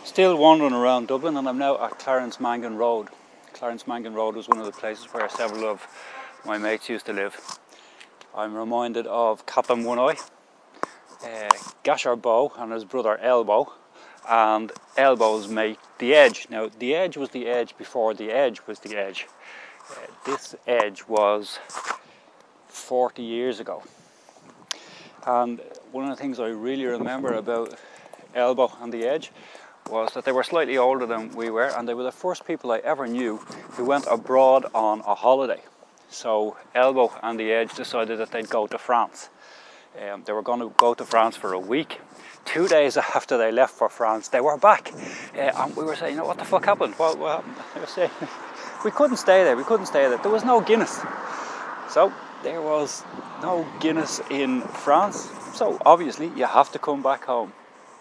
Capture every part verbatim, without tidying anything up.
Still wandering around Dublin, and I'm now at Clarence Mangan Road. Clarence Mangan Road was one of the places where several of my mates used to live. I'm reminded of Captain One Eye, uh, Gasher Bow and his brother Elbow, and Elbow's mate The Edge. Now, The Edge was the Edge before The Edge was the Edge. Uh, this Edge was forty years ago. And one of the things I really remember about Elbow and The Edge was that they were slightly older than we were, and they were the first people I ever knew who went abroad on a holiday. So Elbow and The Edge decided that they'd go to France. Um, they were going to go to France for a week. Two days after they left for France, they were back. Uh, and we were saying, you know, what the fuck happened? What, what happened? They were saying, we couldn't stay there, we couldn't stay there. There was no Guinness. So there was no Guinness in France. So obviously you have to come back home.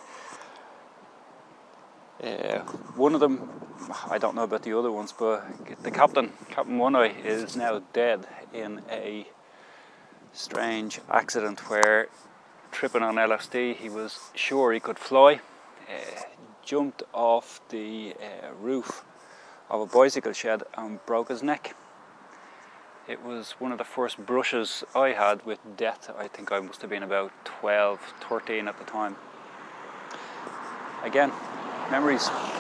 Uh, one of them, I don't know about the other ones, but the captain, Captain One Eye, is now dead in a strange accident where, tripping on L S D, he was sure he could fly, uh, jumped off the uh, roof of a bicycle shed and broke his neck. It was one of the first brushes I had with death. I think I must have been about twelve, thirteen at the time. Again, memories.